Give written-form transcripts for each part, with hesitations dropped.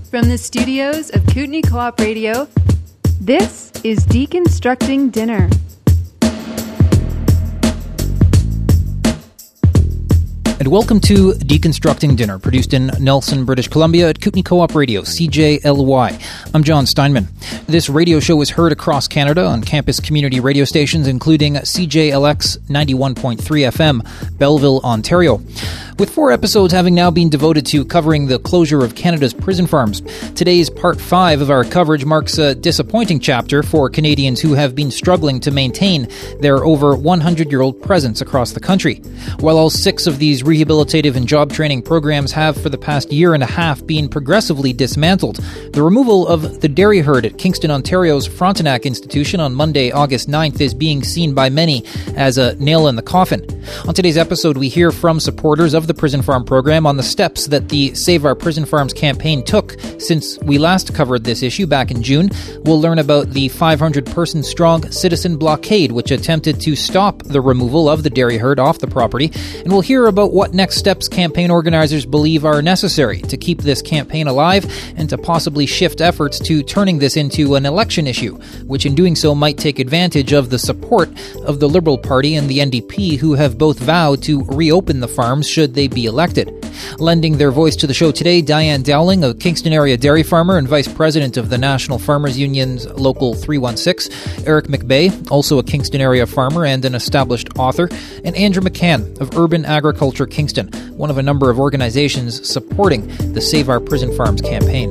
From the studios of Kootenai Co-op Radio, this is Deconstructing Dinner. And welcome to Deconstructing Dinner, produced in Nelson, British Columbia at Kootenai Co-op Radio, CJLY. I'm John Steinman. This radio show is heard across Canada on campus community radio stations, including CJLX 91.3 FM, Belleville, Ontario. With 4 episodes having now been devoted to covering the closure of Canada's prison farms, today's Part 5 of our coverage marks a disappointing chapter for Canadians who have been struggling to maintain their over 100-year-old presence across the country. While all 6 of these rehabilitative and job training programs have for the past year and a half been progressively dismantled, the removal of the dairy herd at Kingston, Ontario's Frontenac Institution on Monday, August 9th is being seen by many as a nail in the coffin. On today's episode, we hear from supporters of the Prison Farm program on the steps that the Save Our Prison Farms campaign took since we last covered this issue back in June. We'll learn about the 500-person-strong citizen blockade which attempted to stop the removal of the dairy herd off the property, and we'll hear about what next steps campaign organizers believe are necessary to keep this campaign alive and to possibly shift efforts to turning this into an election issue, which in doing so might take advantage of the support of the Liberal Party and the NDP, who have both vowed to reopen the farms should they be elected. Lending their voice to the show today, Diane Dowling, a Kingston area dairy farmer and vice president of the National Farmers Union's Local 316, Eric McBay, also a Kingston area farmer and an established author, and Andrew McCann of Urban Agriculture Kingston, one of a number of organizations supporting the Save Our Prison Farms campaign.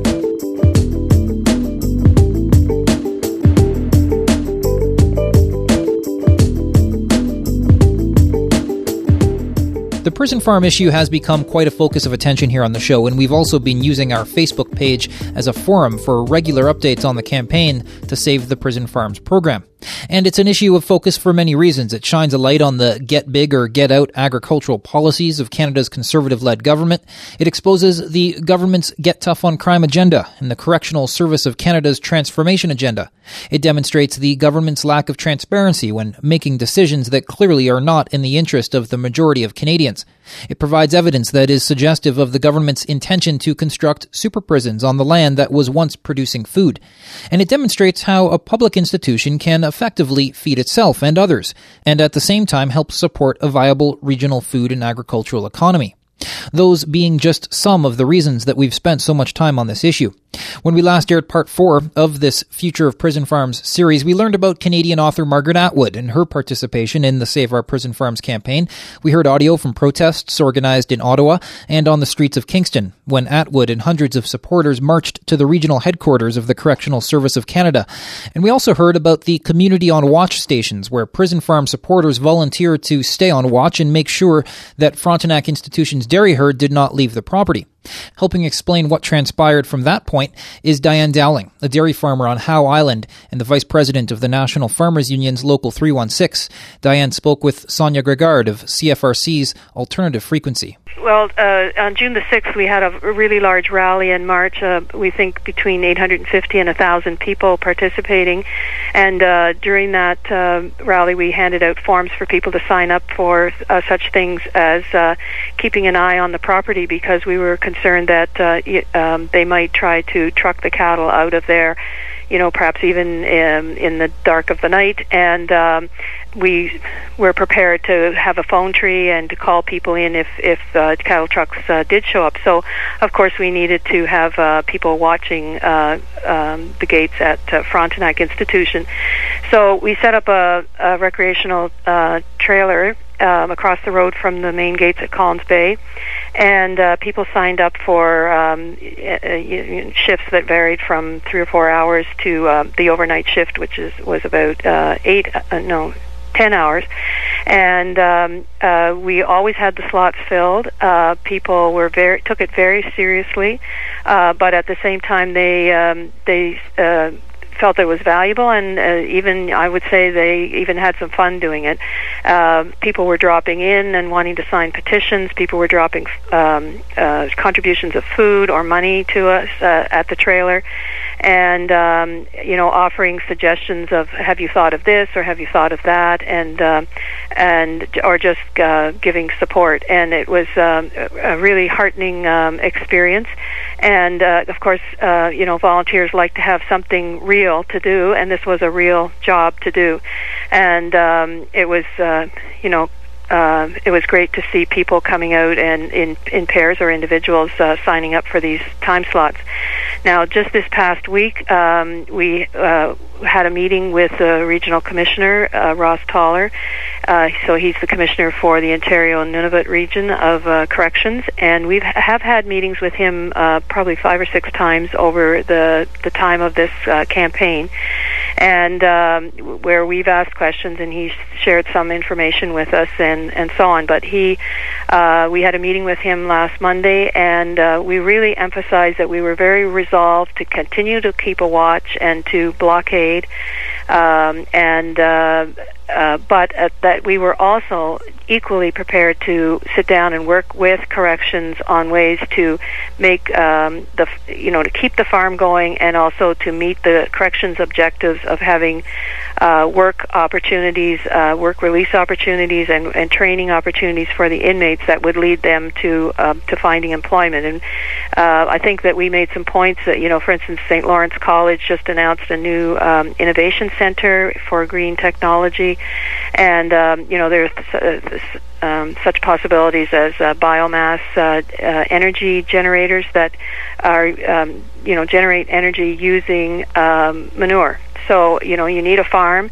The prison farm issue has become quite a focus of attention here on the show, and we've also been using our Facebook page as a forum for regular updates on the campaign to Save the Prison Farms program. And it's an issue of focus for many reasons. It shines a light on the get big or get out agricultural policies of Canada's Conservative-led government. It exposes the government's get tough on crime agenda and the Correctional Service of Canada's transformation agenda. It demonstrates the government's lack of transparency when making decisions that clearly are not in the interest of the majority of Canadians. It provides evidence that is suggestive of the government's intention to construct super prisons on the land that was once producing food. And it demonstrates how a public institution can effectively feed itself and others, and at the same time help support a viable regional food and agricultural economy. Those being just some of the reasons that we've spent so much time on this issue. When we last aired Part 4 of this Future of Prison Farms series, we learned about Canadian author Margaret Atwood and her participation in the Save Our Prison Farms campaign. We heard audio from protests organized in Ottawa and on the streets of Kingston, when Atwood and hundreds of supporters marched to the regional headquarters of the Correctional Service of Canada. And we also heard about the Community on Watch stations, where prison farm supporters volunteered to stay on watch and make sure that Frontenac Institution's dairy herd did not leave the property. Helping explain what transpired from that point is Diane Dowling, a dairy farmer on Howe Island and the vice president of the National Farmers Union's Local 316. Diane spoke with Sonia Gregard of CFRC's Alternative Frequency. Well, on June the 6th, we had a really large rally in March. We think between 850 and 1,000 people participating. And during that rally, we handed out forms for people to sign up for such things as keeping an eye on the property, because we were concerned that they might try to truck the cattle out of there, perhaps even in the dark of the night. And we were prepared to have a phone tree and to call people in if cattle trucks did show up. So, of course, we needed to have people watching the gates at Frontenac Institution. So we set up a recreational trailer across the road from the main gates at Collins Bay, and people signed up for shifts that varied from 3 or 4 hours to the overnight shift, which was about 10 hours. And we always had the slots filled. People took it very seriously, but at the same time they felt it was valuable, and even I would say they even had some fun doing it. People were dropping in and wanting to sign petitions. People were dropping contributions of food or money to us at the trailer. and offering suggestions of, have you thought of this or have you thought of that, and or just giving support. And it was a really heartening experience. And of course, volunteers like to have something real to do, and this was a real job to do. And it was great to see people coming out and in pairs or individuals signing up for these time slots. Now, just this past week, we had a meeting with the regional commissioner, Ross Toller. So he's the commissioner for the Ontario and Nunavut region of corrections, and we have had meetings with him probably 5 or 6 times over the time of this campaign, and where we've asked questions and he's shared some information with us and so on. But we had a meeting with him last Monday, and we really emphasized that we were very resolved to continue to keep a watch and to blockade, but that we were also equally prepared to sit down and work with corrections on ways to make to keep the farm going, and also to meet the corrections objectives of having work opportunities, work release opportunities, and training opportunities for the inmates that would lead them to finding employment. And I think that we made some points that, for instance, St. Lawrence College just announced a new innovation center for green technology, and there's such possibilities as biomass energy generators that are generate energy using manure. So you need a farm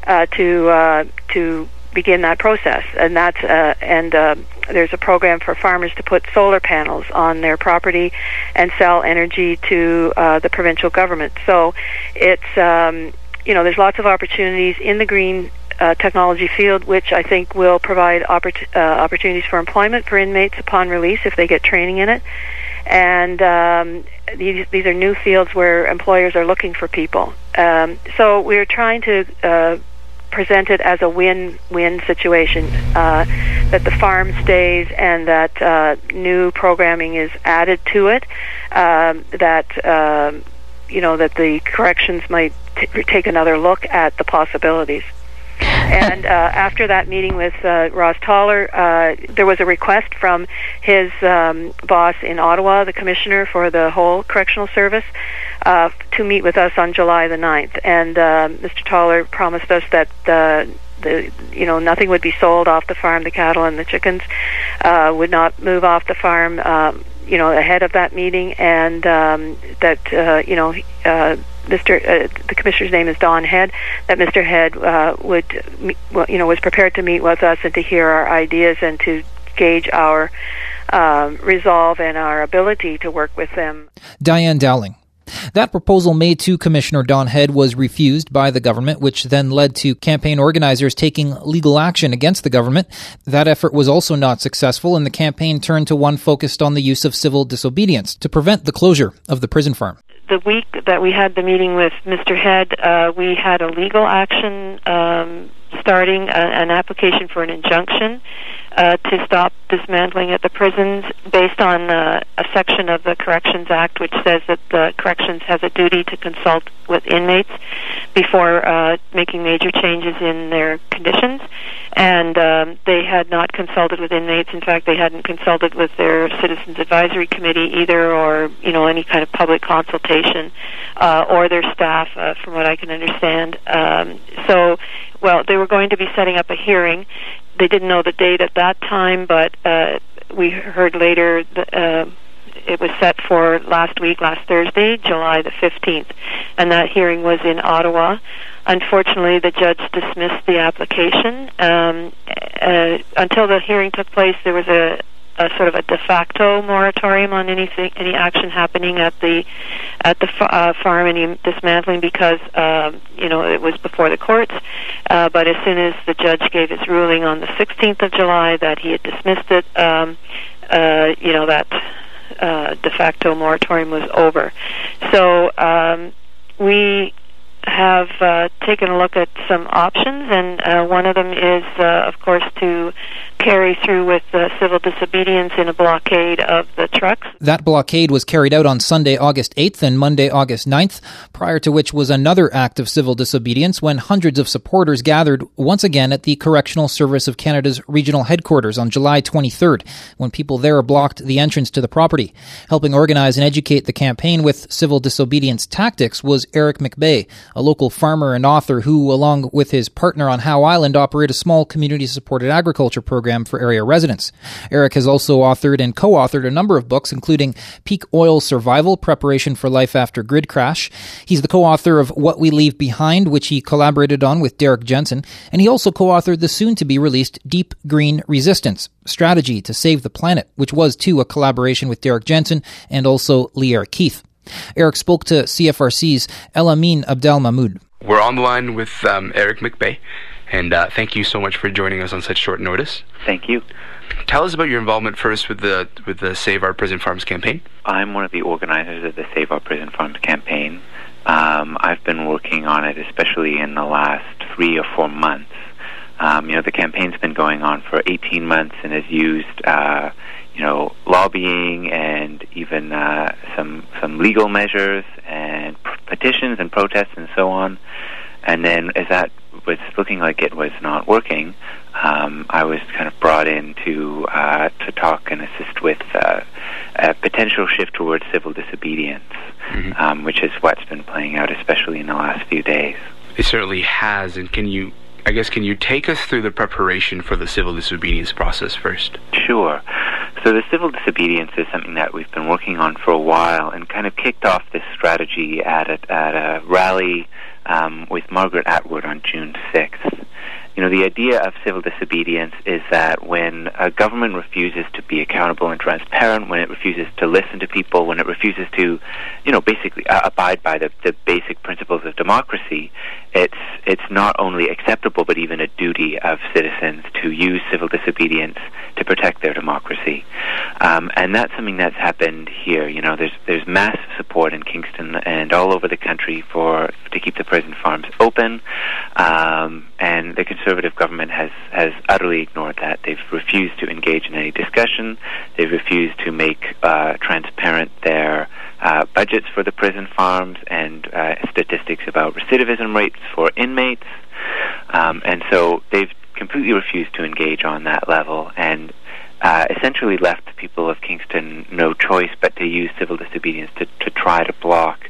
to begin that process, and that's there's a program for farmers to put solar panels on their property and sell energy to the provincial government. So it's there's lots of opportunities in the green technology field, which I think will provide opportunities for employment for inmates upon release if they get training in it. And these are new fields where employers are looking for people. So we're trying to present it as a win-win situation, that the farm stays and that new programming is added to it, that the corrections might take another look at the possibilities. And after that meeting with Ross Toller, there was a request from his boss in Ottawa, the commissioner for the whole correctional service, to meet with us on July the 9th. And Mr. Toller promised us that nothing would be sold off the farm. The cattle and the chickens would not move off the farm, ahead of that meeting, and the commissioner's name is Don Head, that Mr. Head was prepared to meet with us and to hear our ideas and to gauge our resolve and our ability to work with them. Diane Dowling. That proposal made to Commissioner Don Head was refused by the government, which then led to campaign organizers taking legal action against the government. That effort was also not successful, and the campaign turned to one focused on the use of civil disobedience to prevent the closure of the prison farm. The week that we had the meeting with Mr. Head, we had a legal action starting an application for an injunction to stop dismantling at the prisons based on a section of the Corrections Act which says that the corrections has a duty to consult with inmates before making major changes in their conditions. And they had not consulted with inmates. In fact, they hadn't consulted with their Citizens Advisory Committee either, or any kind of public consultation, or their staff, from what I can understand. They were going to be setting up a hearing. They didn't know the date at that time, but we heard later it was set for last Thursday, July the 15th, and that hearing was in Ottawa. Unfortunately, the judge dismissed the application. Until the hearing took place, there was a sort of a de facto moratorium on any action happening at the farm, any dismantling, because it was before the courts. But as soon as the judge gave his ruling on the 16th of July that he had dismissed it, that de facto moratorium was over. So we have taken a look at some options, and one of them is, of course, to carry through with civil disobedience in a blockade of the trucks. That blockade was carried out on Sunday, August 8th and Monday, August 9th, prior to which was another act of civil disobedience when hundreds of supporters gathered once again at the Correctional Service of Canada's regional headquarters on July 23rd, when people there blocked the entrance to the property. Helping organize and educate the campaign with civil disobedience tactics was Eric McBay, a local farmer and author who, along with his partner on Howe Island, operate a small community-supported agriculture program for area residents. Eric has also authored and co-authored a number of books, including Peak Oil Survival, Preparation for Life After Grid Crash. He's the co-author of What We Leave Behind, which he collaborated on with Derek Jensen, and he also co-authored the soon-to-be-released Deep Green Resistance, Strategy to Save the Planet, which was, too, a collaboration with Derek Jensen and also Lierre Keith. Eric spoke to CFRC's El-Amin Abdelmahmoud. We're on the line with Eric McBay, and thank you so much for joining us on such short notice. Thank you. Tell us about your involvement first with the Save Our Prison Farms campaign. I'm one of the organizers of the Save Our Prison Farms campaign. I've been working on it especially in the last 3 or 4 months. The campaign's been going on for 18 months and has used lobbying and even some legal measures and petitions and protests and so on. And then as that was looking like it was not working, I was kind of brought in to talk and assist with a potential shift towards civil disobedience, which is what's been playing out, especially in the last few days. It certainly has. And can you take us through the preparation for the civil disobedience process first? Sure. So the civil disobedience is something that we've been working on for a while and kind of kicked off this strategy at a rally with Margaret Atwood on June 6th. The idea of civil disobedience is that when a government refuses to be accountable and transparent, when it refuses to listen to people, when it refuses to, basically abide by the basic principles of democracy, it's not only acceptable but even a duty of citizens to use civil disobedience to protect their democracy. And that's something that's happened here. There's massive support in Kingston and all over the country to keep the prison farms open, and the Conservative government has utterly ignored that. They've refused to engage in any discussion. They've refused to make transparent their budgets for the prison farms and statistics about recidivism rates for inmates. And so they've completely refused to engage on that level and essentially left the people of Kingston no choice but to use civil disobedience to try to block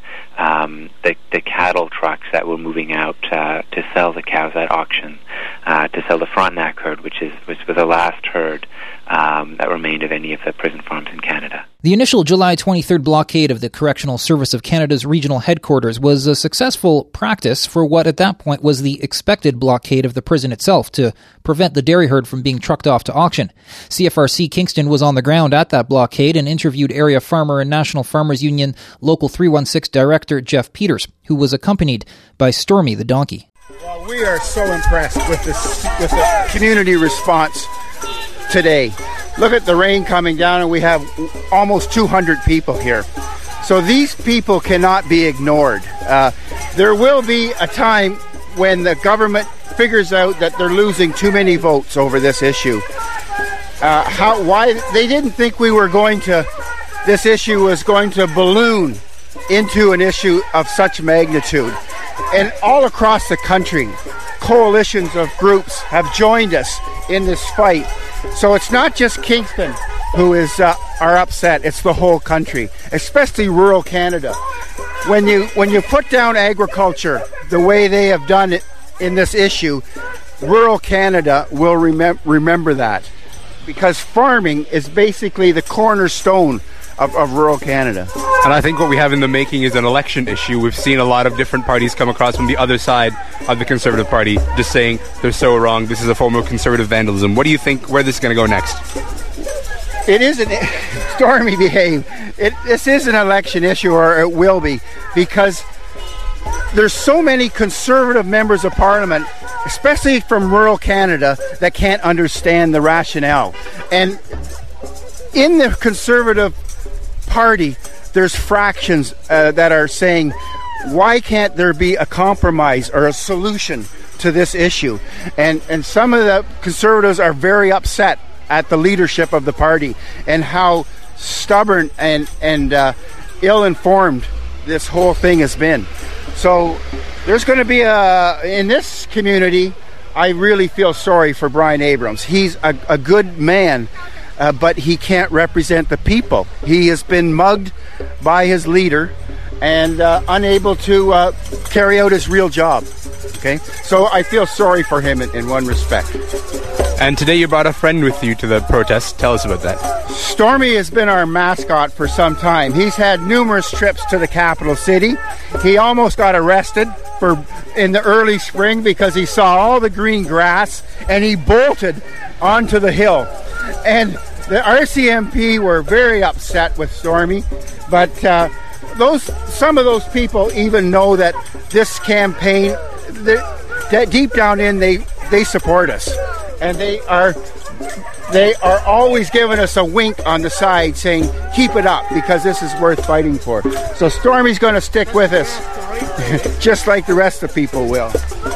the cattle trucks that were moving out to sell the cows at auction, to sell the Frontenac herd, which was the last herd that remained of any of the prison farms in Canada. The initial July 23rd blockade of the Correctional Service of Canada's regional headquarters was a successful practice for what at that point was the expected blockade of the prison itself to prevent the dairy herd from being trucked off to auction. CFRC Kingston was on the ground at that blockade and interviewed area farmer and National Farmers Union Local 316 Director Jeff Peters, who was accompanied by Stormy the donkey. Well, we are so impressed with the community response today. Look at the rain coming down, and we have almost 200 people here. So these people cannot be ignored. There will be a time when the government figures out that they're losing too many votes over this issue. Why they didn't think this issue was going to balloon into an issue of such magnitude. And all across the country, coalitions of groups have joined us in this fight. So it's not just Kingston who are upset, it's the whole country, especially rural Canada. When you put down agriculture the way they have done it in this issue, rural Canada will remember that, because farming is basically the cornerstone of rural Canada. And I think what we have in the making is an election issue. We've seen a lot of different parties come across from the other side of the Conservative Party just saying they're so wrong, this is a form of conservative vandalism. What do you think, where this is going to go next? It isn't. Stormy, behave. This is an election issue, or it will be, because there's so many Conservative members of Parliament, especially from rural Canada, that can't understand the rationale. And in the Conservative Party, there's fractions that are saying, why can't there be a compromise or a solution to this issue? And some of the Conservatives are very upset at the leadership of the party and how stubborn and ill-informed this whole thing has been. So there's going to be in this community, I really feel sorry for Brian Abrams. He's a good man, but he can't represent the people. He has been mugged by his leader and unable to carry out his real job. Okay, so I feel sorry for him in one respect. And today you brought a friend with you to the protest. Tell us about that. Stormy has been our mascot for some time. He's had numerous trips to the capital city. He almost got arrested in the early spring because he saw all the green grass and he bolted onto the hill. And the RCMP were very upset with Stormy, but some of those people even know that this campaign, that deep down in they support us, and they are always giving us a wink on the side saying keep it up because this is worth fighting for. So Stormy's going to stick with us just like the rest of the people will.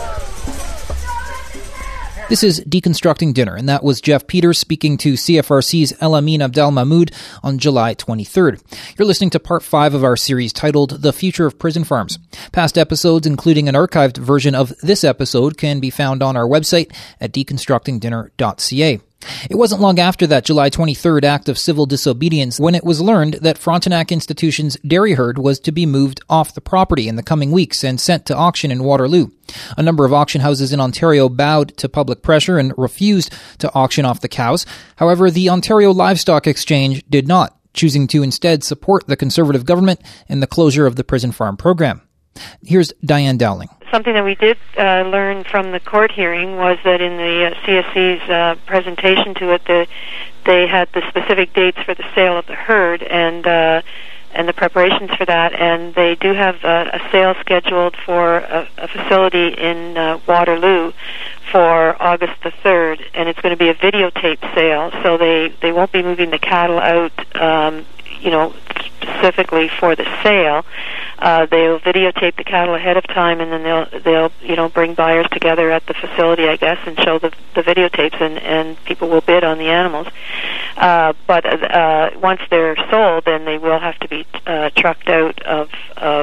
This is Deconstructing Dinner, and that was Jeff Peters speaking to CFRC's El-Amin Abdelmahmoud on July 23rd. You're listening to Part 5 of our series titled The Future of Prison Farms. Past episodes, including an archived version of this episode, can be found on our website at deconstructingdinner.ca. It wasn't long after that July 23rd act of civil disobedience when it was learned that Frontenac Institution's dairy herd was to be moved off the property in the coming weeks and sent to auction in Waterloo. A number of auction houses in Ontario bowed to public pressure and refused to auction off the cows. However, the Ontario Livestock Exchange did not, choosing to instead support the Conservative government and the closure of the prison farm program. Here's Diane Dowling. Something that we did learn from the court hearing was that in the CSC's presentation to it, they had the specific dates for the sale of the herd and the preparations for that, and they do have a sale scheduled for a facility in Waterloo for August the 3rd, and it's going to be a videotape sale, so they won't be moving the cattle out specifically for the sale. They'll videotape the cattle ahead of time, and then they'll bring buyers together at the facility, I guess, and show the videotapes, and people will bid on the animals. But once they're sold, then they will have to be trucked out of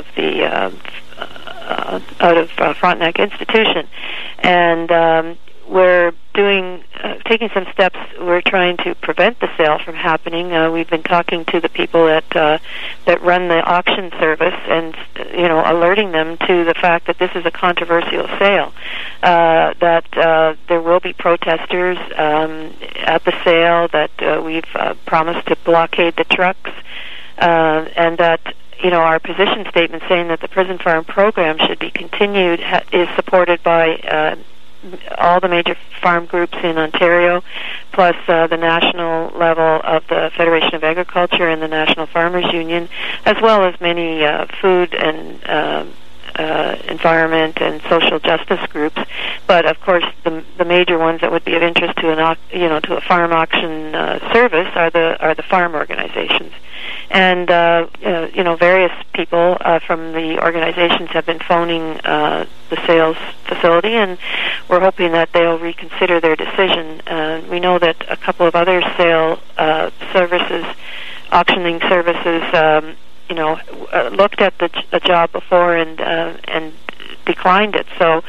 Frontenac Institution, and we're taking some steps. We're trying to prevent the sale from happening. We've been talking to the people that run the auction service, and alerting them to the fact that this is a controversial sale. That there will be protesters at the sale. That we've promised to blockade the trucks, and that our position statement saying that the prison farm program should be continued is supported by all the major farm groups in Ontario, plus the national level of the Federation of Agriculture and the National Farmers Union, as well as many food and environment and social justice groups. But of course, the major ones that would be of interest to a farm auction service are the farm organizations. And various people from the organizations have been phoning the sales facility, and we're hoping that they'll reconsider their decision. We know that a couple of other sale services, auctioning services, looked at the job before and declined it. So,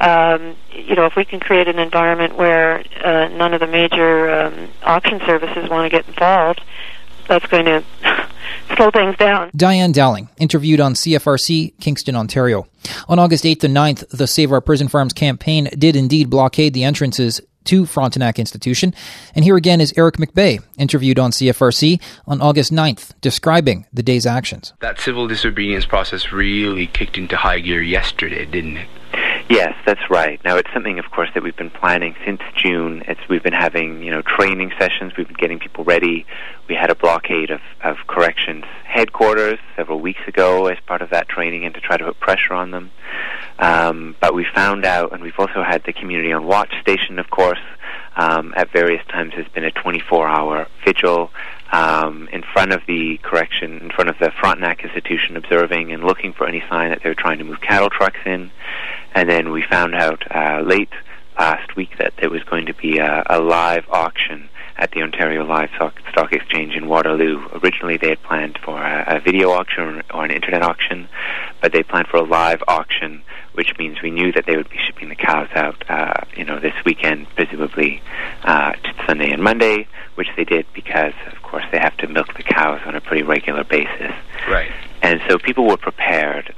if we can create an environment where none of the major auction services want to get involved, that's going to slow things down. Diane Dowling, interviewed on CFRC, Kingston, Ontario. On August 8th and 9th, the Save Our Prison Farms campaign did indeed blockade the entrances to Frontenac Institution. And here again is Eric McBay, interviewed on CFRC on August 9th, describing the day's actions. That civil disobedience process really kicked into high gear yesterday, didn't it? Yes, that's right. Now, it's something, of course, that we've been planning since June. We've been having, training sessions. We've been getting people ready. We had a blockade of corrections headquarters several weeks ago as part of that training and to try to put pressure on them. But we found out, and we've also had the Community on Watch station, of course, At various times has been a 24-hour vigil in front of the in front of the Frontenac Institution, observing and looking for any sign that they were trying to move cattle trucks in. And then we found out late last week that there was going to be a live auction at the Ontario Livestock Exchange in Waterloo. Originally they had planned for a video auction or an internet auction, but they planned for a live auction, which means we knew that they would be shipping the cows out this weekend, presumably Sunday and Monday, which they did because, of course, they have to milk the cows on a pretty regular basis. Right. And so people were prepared.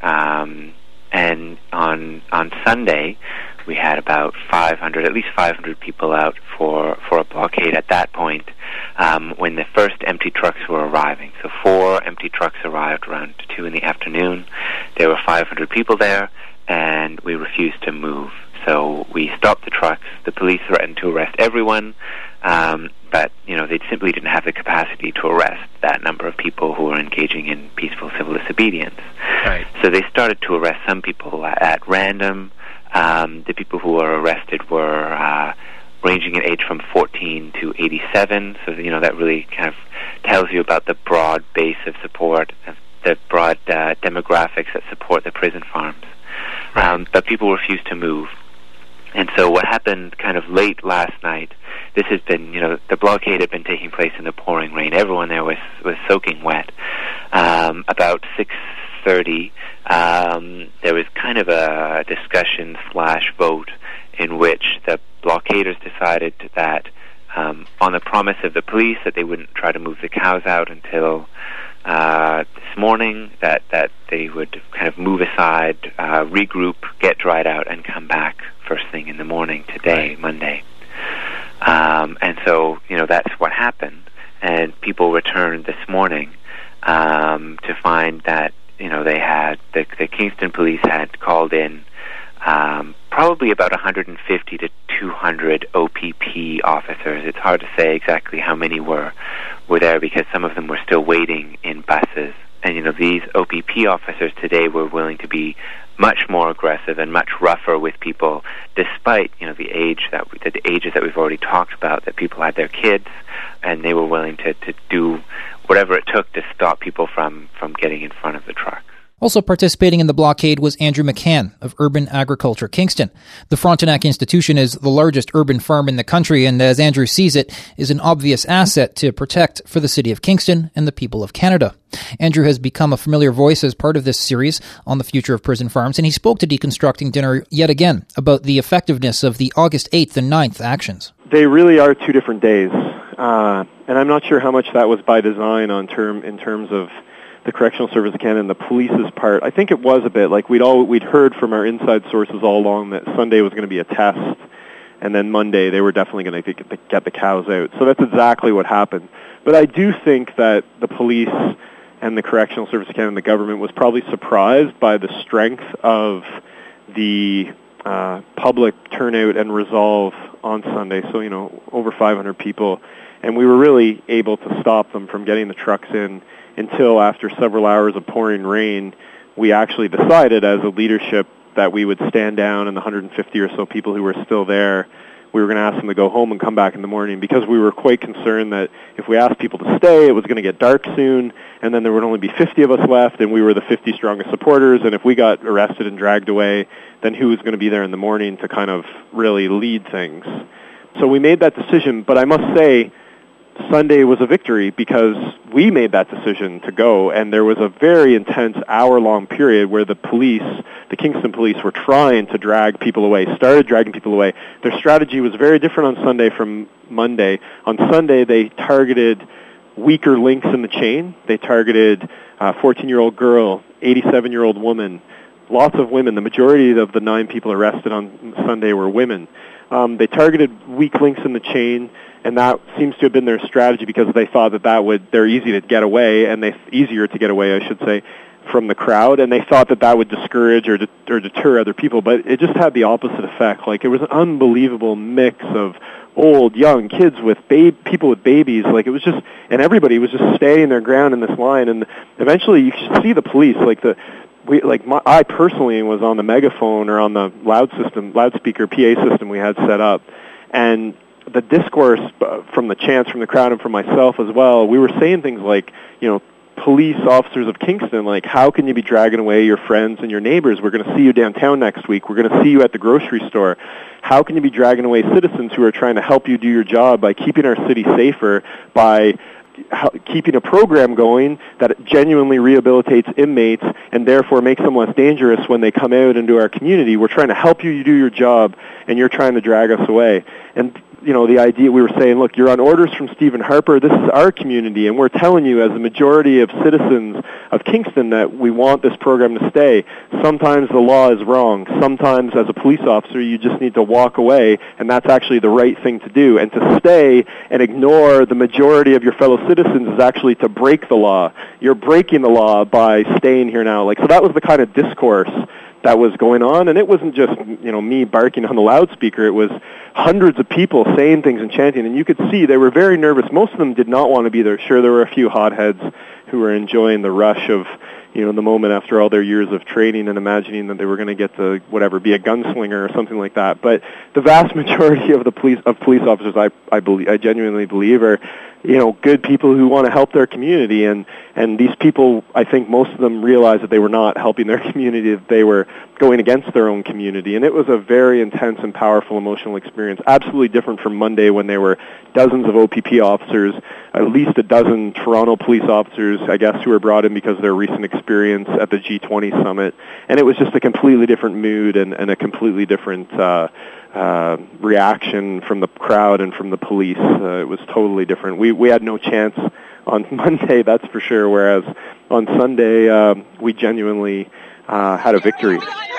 And on Sunday, we had about at least 500 people out for a blockade at that point when the first empty trucks were arriving. So 4 empty trucks arrived around 2 in the afternoon. There were 500 people there, and we refused to move. So we stopped the trucks. The police threatened to arrest everyone, but they simply didn't have the capacity to arrest that number of people who were engaging in peaceful civil disobedience. Right. So they started to arrest some people at random. The people who were arrested were ranging in age from 14 to 87. So that really kind of tells you about the broad base of support, the broad demographics that support the prison farms. But people refused to move. And so what happened kind of late last night, this has been, the blockade had been taking place in the pouring rain. Everyone there was soaking wet. About 6:30, there was kind of a discussion/vote in which the blockaders decided that on the promise of the police that they wouldn't try to move the cows out until this morning, that they would kind of move aside, regroup, get dried out, and come back first thing in the morning today, Monday. And so, that's what happened. And people returned this morning to find that, they had, the Kingston police had called in probably about 150 to 200 OPP officers. It's hard to say exactly how many were there because some of them were still waiting in buses. And, these OPP officers today were willing to be much more aggressive and much rougher with people, despite, the ages that we've already talked about, that people had their kids, and they were willing to do whatever it took to stop people from getting in front of the trucks. Also participating in the blockade was Andrew McCann of Urban Agriculture Kingston. The Frontenac Institution is the largest urban farm in the country, and as Andrew sees it, is an obvious asset to protect for the city of Kingston and the people of Canada. Andrew has become a familiar voice as part of this series on the future of prison farms, and he spoke to Deconstructing Dinner yet again about the effectiveness of the August 8th and 9th actions. They really are 2 different days, and I'm not sure how much that was by design in terms of the Correctional Service of Canada and the police's part. I think it was a bit like we'd heard from our inside sources all along that Sunday was going to be a test, and then Monday they were definitely going to get the cows out. So that's exactly what happened. But I do think that the police and the Correctional Service of Canada and the government was probably surprised by the strength of the public turnout and resolve on Sunday. So, over 500 people. And we were really able to stop them from getting the trucks in until after several hours of pouring rain, we actually decided as a leadership that we would stand down, and the 150 or so people who were still there, we were going to ask them to go home and come back in the morning, because we were quite concerned that if we asked people to stay, it was going to get dark soon, and then there would only be 50 of us left, and we were the 50 strongest supporters, and if we got arrested and dragged away, then who was going to be there in the morning to kind of really lead things? So we made that decision, but I must say, Sunday was a victory because we made that decision to go, and there was a very intense hour-long period where the Kingston police were trying to drag people away, started dragging people away. Their strategy was very different on Sunday from Monday. On Sunday, they targeted weaker links in the chain. They targeted a 14-year-old girl, 87-year-old woman, lots of women. The majority of the 9 people arrested on Sunday were women. They targeted weak links in the chain, and that seems to have been their strategy because they thought they're easy to get away, and easier to get away, I should say, from the crowd, and they thought that would discourage or deter other people, but it just had the opposite effect. Like, it was an unbelievable mix of old, young, kids with people with babies. Like, it was just, and everybody was just staying their ground in this line, and eventually you could see the police, I personally was on the megaphone or on the loudspeaker PA system we had set up, and the discourse from the chants from the crowd and from myself as well, we were saying things like, police officers of Kingston, like, how can you be dragging away your friends and your neighbors? We're going to see you downtown next week. We're going to see you at the grocery store. How can you be dragging away citizens who are trying to help you do your job by keeping our city safer, by keeping a program going that genuinely rehabilitates inmates and therefore makes them less dangerous when they come out into our community? We're trying to help you do your job, and you're trying to drag us away. And the idea, we were saying, look, you're on orders from Stephen Harper. This is our community, and we're telling you as a majority of citizens of Kingston that we want this program to stay. Sometimes the law is wrong. Sometimes as a police officer, you just need to walk away, and that's actually the right thing to do. And to stay and ignore the majority of your fellow citizens is actually to break the law. You're breaking the law by staying here now. So that was the kind of discourse that was going on, and it wasn't just me barking on the loudspeaker. It was hundreds of people saying things and chanting, and you could see they were very nervous. Most of them did not want to be there. Sure, there were a few hotheads who were enjoying the rush of the moment after all their years of training and imagining that they were going to get to be a gunslinger or something like that. But the vast majority of the police officers, I genuinely believe, are good people who want to help their community, and these people, I think most of them realized that they were not helping their community, that they were going against their own community. And it was a very intense and powerful emotional experience, absolutely different from Monday when there were dozens of OPP officers, at least a dozen Toronto police officers, I guess, who were brought in because of their recent experience at the G20 summit. And it was just a completely different mood and a completely different reaction from the crowd and from the police. It was totally different. We had no chance on Monday, that's for sure, whereas on Sunday we genuinely had a victory.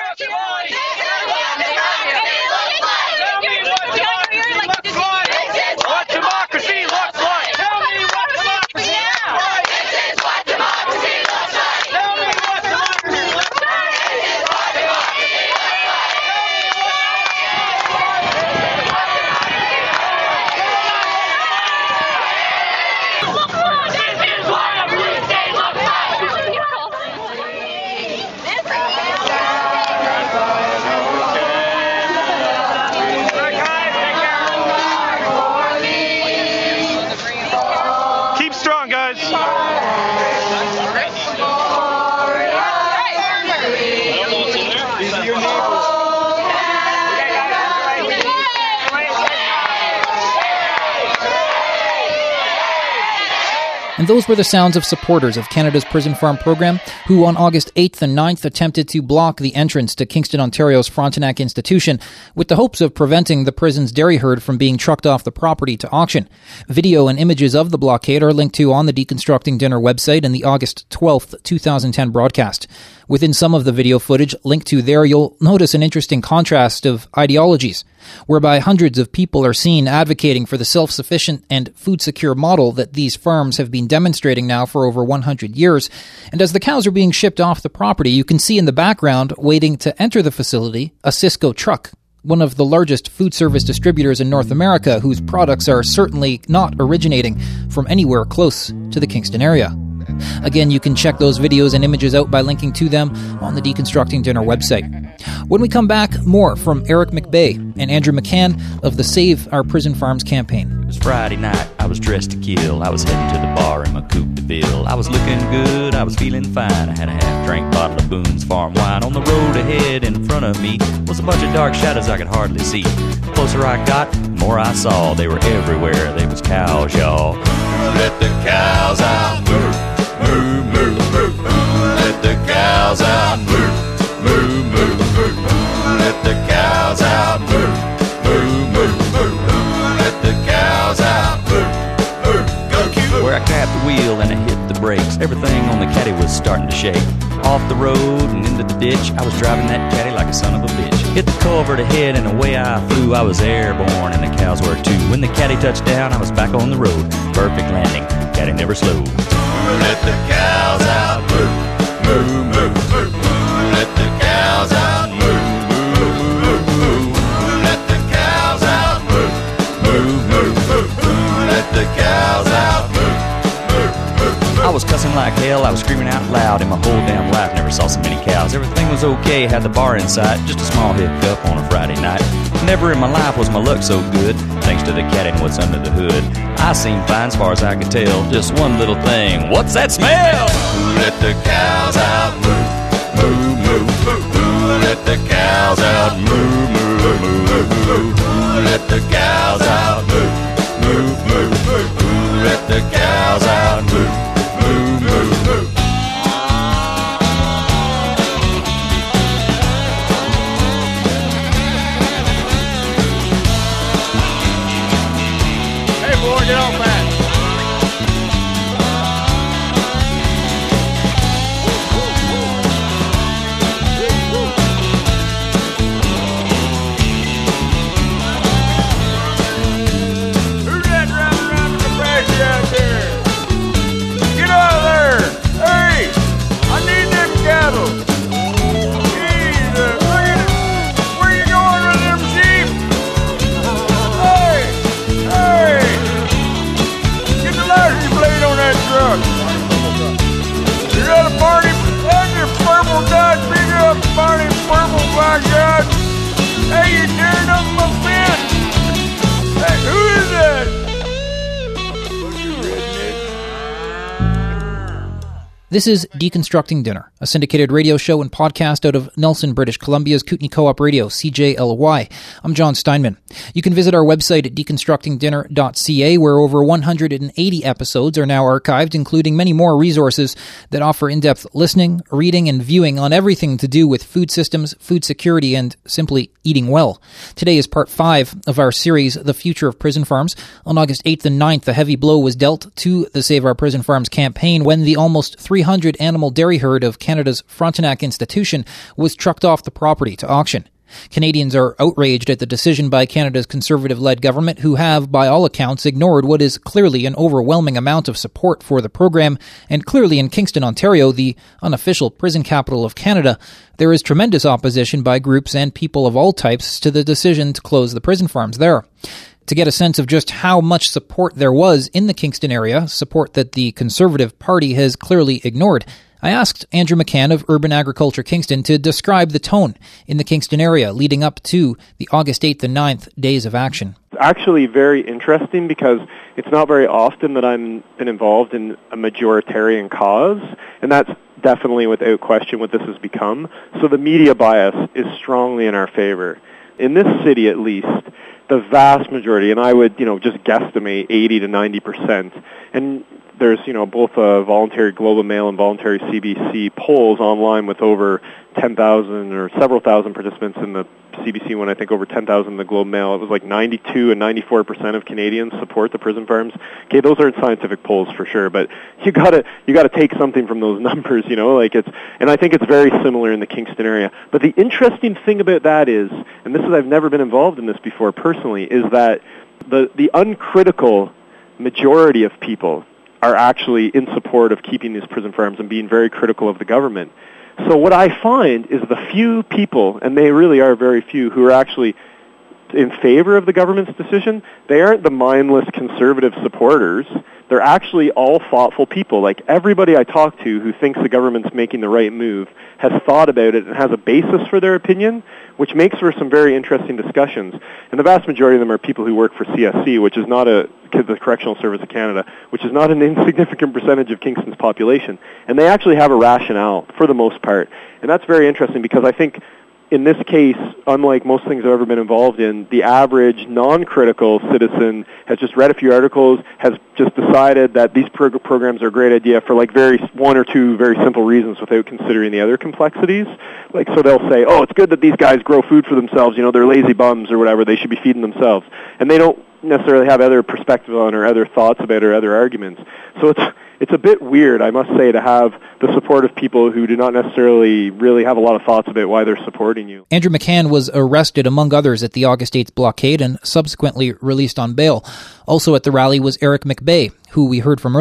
And those were the sounds of supporters of Canada's Prison Farm program who on August 8th and 9th attempted to block the entrance to Kingston, Ontario's Frontenac Institution with the hopes of preventing the prison's dairy herd from being trucked off the property to auction. Video and images of the blockade are linked to on the Deconstructing Dinner website in the August 12th, 2010 broadcast. Within some of the video footage linked to there, you'll notice an interesting contrast of ideologies, whereby hundreds of people are seen advocating for the self-sufficient and food-secure model that these farms have been demonstrating now for over 100 years. And as the cows are being shipped off the property, you can see in the background, waiting to enter the facility, a Sysco truck, one of the largest food service distributors in North America, whose products are certainly not originating from anywhere close to the Kingston area. Again, you can check those videos and images out by linking to them on the Deconstructing Dinner website. When we come back, more from Eric McBay and Andrew McCann of the Save Our Prison Farms campaign. It was Friday night, I was dressed to kill. I was heading to the bar in my coupe de ville. I was looking good, I was feeling fine. I had a half-drank bottle of Boone's Farm wine. On the road ahead in front of me was a bunch of dark shadows I could hardly see. The closer I got, the more I saw. They were everywhere, they was cows, y'all. Let the cows out, moo, moo, moo, moo. Let the cows out, moo, moo, moo, moo. Let the cows out, moo, moo, moo, moo. Let the cows out, moo, moo. Go Cuba. Where I grabbed the wheel and I hit the brakes, everything on the caddy was starting to shake. Off the road and into the ditch, I was driving that caddy like a son of a bitch. Hit the culvert ahead and away I flew. I was airborne and the cows were too. When the caddy touched down, I was back on the road. Perfect landing, caddy never slowed. Let the cows out, moo, moo, moo, moo. Let the cows out, moo, moo, moo, moo. Let the cows out, moo, moo, moo, moo. Let the cows out, moo, moo, moo, moo. I was cussing like hell, I was screaming out loud. In my whole damn life, never saw so many cows. Everything was okay, had the bar in sight, just a small hiccup on a Friday night. Never in my life was my luck so good, thanks to the cat and what's under the hood. I seem fine as far as I can tell. Just one little thing. What's that smell? Who let the cows out? Moo, moo, moo, moo. Who let the cows out? Moo, moo, moo, moo. Who let the cows out? Moo, moo, moo, moo. Who let the cows out? Moo, moo, moo, moo. Get off that. Who's that driving around in the pasture out there? Get out of there! Hey! I need them cattle! Jesus! Look at it! Where you going with them sheep? Hey! Hey! Get the license plate on that truck. You got a Barney, that's your purple Dodge pickup, Barney purple, my God. Hey, you're tearing up my fence. Hey, who is that? Fucking redneck. This is Deconstructing Dinner, a syndicated radio show and podcast out of Nelson, British Columbia's Kootenai Co-op Radio, CJLY. I'm John Steinman. You can visit our website at deconstructingdinner.ca, where over 180 episodes are now archived, including many more resources that offer in-depth listening, reading, and viewing on everything to do with food systems, food security, and simply eating well. Today is part 5 of our series, The Future of Prison Farms. On August 8th and 9th, a heavy blow was dealt to the Save Our Prison Farms campaign when the almost 300 animal dairy herd of Canada's Frontenac institution was trucked off the property to auction. Canadians are outraged at the decision by Canada's Conservative-led government, who have, by all accounts, ignored what is clearly an overwhelming amount of support for the program, and clearly in Kingston, Ontario, the unofficial prison capital of Canada, there is tremendous opposition by groups and people of all types to the decision to close the prison farms there. To get a sense of just how much support there was in the Kingston area, support that the Conservative Party has clearly ignored, I asked Andrew McCann of Urban Agriculture Kingston to describe the tone in the Kingston area leading up to the August 8th and 9th days of action. It's actually very interesting because it's not very often that I'm been involved in a majoritarian cause, and that's definitely without question what this has become. So the media bias is strongly in our favor. In this city, at least, the vast majority, and I would, just guesstimate 80 to 90%, and there's, both a voluntary Globe and Mail and voluntary CBC polls online with over 10,000 or several thousand participants in the CBC one, I think over 10,000 in the Globe and Mail. It was like 92 and 94% of Canadians support the prison farms. Okay, those aren't scientific polls for sure, but you gotta take something from those numbers, and I think it's very similar in the Kingston area. But the interesting thing about that is, and this is, I've never been involved in this before personally, is that the uncritical majority of people are actually in support of keeping these prison farms and being very critical of the government. So what I find is the few people, and they really are very few, who are actually in favor of the government's decision, they aren't the mindless conservative supporters. They're actually all thoughtful people. Like everybody I talk to who thinks the government's making the right move has thought about it and has a basis for their opinion, which makes for some very interesting discussions. And the vast majority of them are people who work for CSC, which is not the Correctional Service of Canada, which is not an insignificant percentage of Kingston's population. And they actually have a rationale for the most part. And that's very interesting because I think in this case, unlike most things I've ever been involved in, the average non-critical citizen has just read a few articles, has just decided that these programs are a great idea for one or two very simple reasons without considering the other complexities. So they'll say, oh, it's good that these guys grow food for themselves, they're lazy bums or whatever, they should be feeding themselves. And they don't necessarily have other perspective on or other thoughts about or other arguments. So it's a bit weird, I must say, to have the support of people who do not necessarily really have a lot of thoughts about why they're supporting you. Andrew McCann was arrested, among others, at the August 8th blockade and subsequently released on bail. Also at the rally was Eric McBay, who we heard from earlier.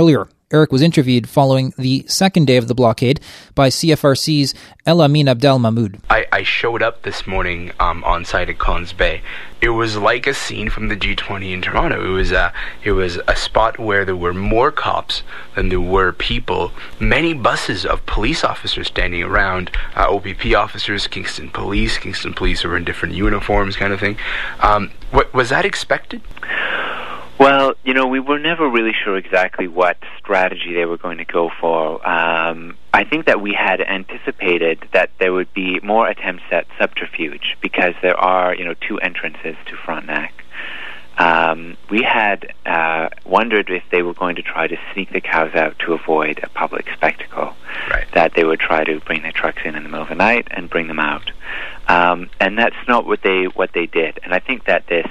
Eric was interviewed following the second day of the blockade by CFRC's El Amin Abdel Mahmoud. I showed up this morning on site at Collins Bay. It was like a scene from the G20 in Toronto. It was a spot where there were more cops than there were people. Many buses of police officers standing around, OPP officers, Kingston Police were in different uniforms, kind of thing. Was that expected? Well, we were never really sure exactly what strategy they were going to go for. I think that we had anticipated that there would be more attempts at subterfuge because there are, two entrances to Frontenac. We had wondered if they were going to try to sneak the cows out to avoid a public spectacle. Right. That they would try to bring their trucks in the middle of the night and bring them out. And that's not what they did. And I think that this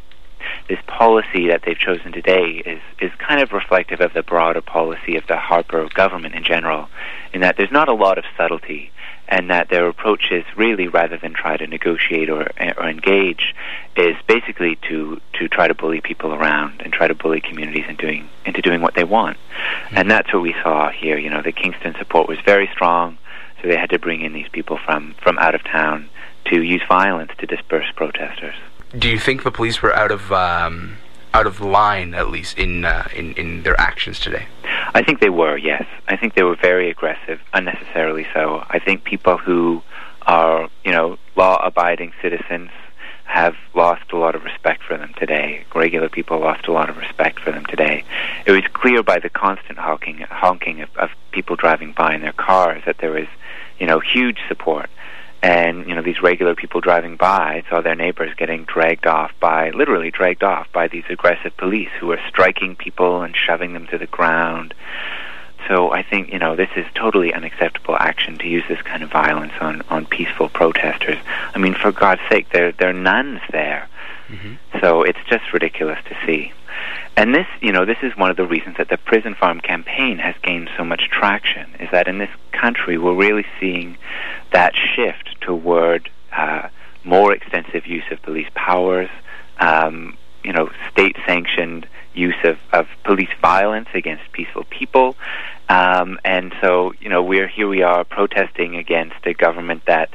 policy that they've chosen today is kind of reflective of the broader policy of the Harper government in general, in that there's not a lot of subtlety, and that their approach is really, rather than try to negotiate or engage, is basically to try to bully people around and try to bully communities into doing what they want. Mm-hmm. And that's what we saw here. The Kingston support was very strong, so they had to bring in these people from out of town to use violence to disperse protesters. Do you think the police were out of line, at least in their actions today? I think they were, yes. I think they were very aggressive, unnecessarily so. I think people who are, law-abiding citizens have lost a lot of respect for them today. Regular people lost a lot of respect for them today. It was clear by the constant honking of people driving by in their cars that there was, huge support. And, these regular people driving by saw their neighbors getting literally dragged off by these aggressive police who were striking people and shoving them to the ground. So I think, this is totally unacceptable action to use this kind of violence on peaceful protesters. I mean, for God's sake, there are nuns there. Mm-hmm. So it's just ridiculous to see. And this is one of the reasons that the Prison Farm campaign has gained so much traction, is that in this country we're really seeing that shift toward more extensive use of police powers, state-sanctioned use of police violence against peaceful people. And so, we are protesting against a government that's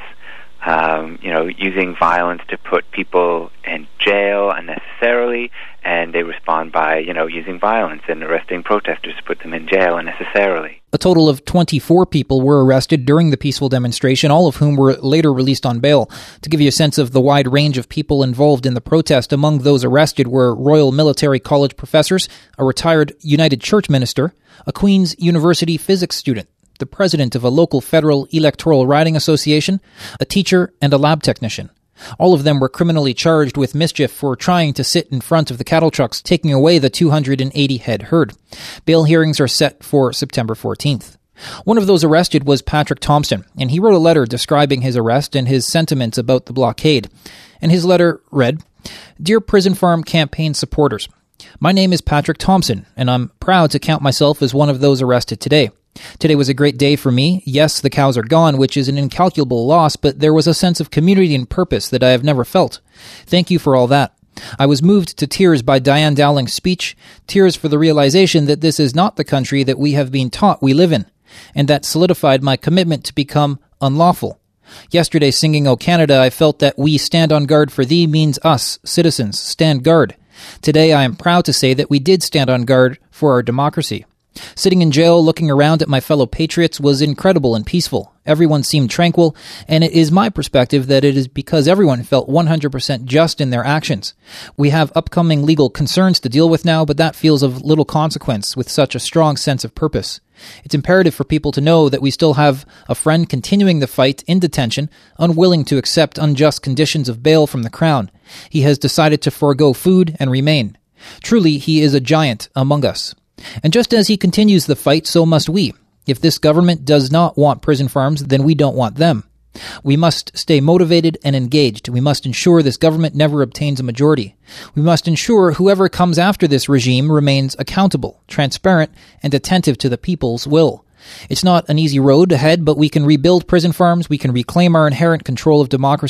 using violence to put people in jail unnecessarily, and they respond by, using violence and arresting protesters to put them in jail unnecessarily. A total of 24 people were arrested during the peaceful demonstration, all of whom were later released on bail. To give you a sense of the wide range of people involved in the protest, among those arrested were Royal Military College professors, a retired United Church minister, a Queen's University physics student, the president of a local federal electoral riding association, a teacher, and a lab technician. All of them were criminally charged with mischief for trying to sit in front of the cattle trucks taking away the 280-head herd. Bail hearings are set for September 14th. One of those arrested was Patrick Thompson, and he wrote a letter describing his arrest and his sentiments about the blockade. And his letter read, "Dear Prison Farm campaign supporters, my name is Patrick Thompson, and I'm proud to count myself as one of those arrested today. Today was a great day for me. Yes, the cows are gone, which is an incalculable loss, but there was a sense of community and purpose that I have never felt. Thank you for all that. I was moved to tears by Diane Dowling's speech, tears for the realization that this is not the country that we have been taught we live in, and that solidified my commitment to become unlawful. Yesterday, singing O Canada, I felt that we stand on guard for thee means us, citizens, stand guard. Today, I am proud to say that we did stand on guard for our democracy. Sitting in jail, looking around at my fellow patriots was incredible and peaceful. Everyone seemed tranquil, and it is my perspective that it is because everyone felt 100% just in their actions. We have upcoming legal concerns to deal with now, but that feels of little consequence with such a strong sense of purpose. It's imperative for people to know that we still have a friend continuing the fight in detention, unwilling to accept unjust conditions of bail from the Crown. He has decided to forego food and remain. Truly, he is a giant among us. And just as he continues the fight, so must we. If this government does not want prison farms, then we don't want them. We must stay motivated and engaged. We must ensure this government never obtains a majority. We must ensure whoever comes after this regime remains accountable, transparent, and attentive to the people's will. It's not an easy road ahead, but we can rebuild prison farms, we can reclaim our inherent control of democracy.